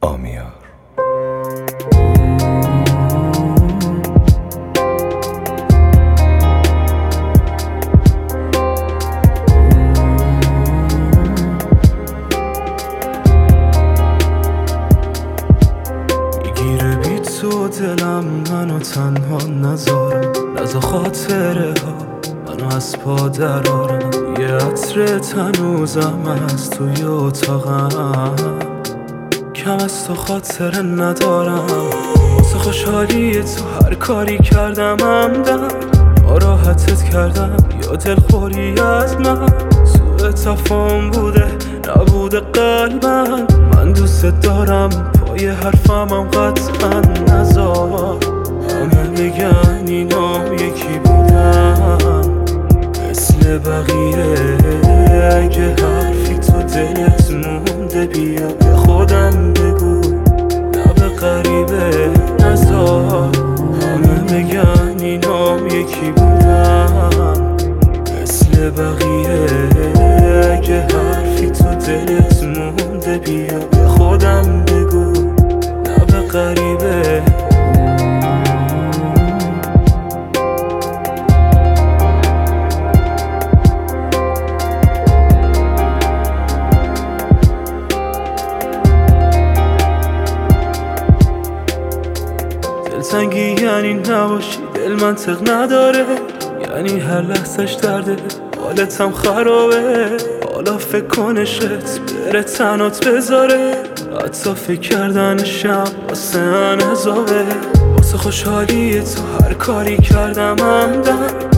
آمیار. میگیره بی تو دلم، منو تنها نذارم، نزا خاطره ها منو از پا درارم. یه عطر تنوزم از توی اتاقم، کم از تو خاطره ندارم. واسه خوشحالی تو هر کاری کردم عمدن، ناراحتت کردم یا دلخوری از من. سوء تفاهم بوده نبوده قلبم، من دوست دارم پای حرفمم قطعا نذار. همه بگن اینا یکی بودن مثل بقیه، اگه حرفی تو دلت مونده بیا به خودم بگو، نه به غریبه نذار. همه بگن اینا یکی بودن مثل بقیه، اگه حرفی تو دلت مونده بیا به خودم بگو، نه به غریبه. دلتنگی یعنی نباشی، دل منطق نداره، یعنی هر لحظش درده، حالتم خرابه. حالا فکر کنشت بره تنات بذاره، حتی فکر کردنشم واسه من عذابه. واسه خوشحالی تو هر کاری کردم عمدن،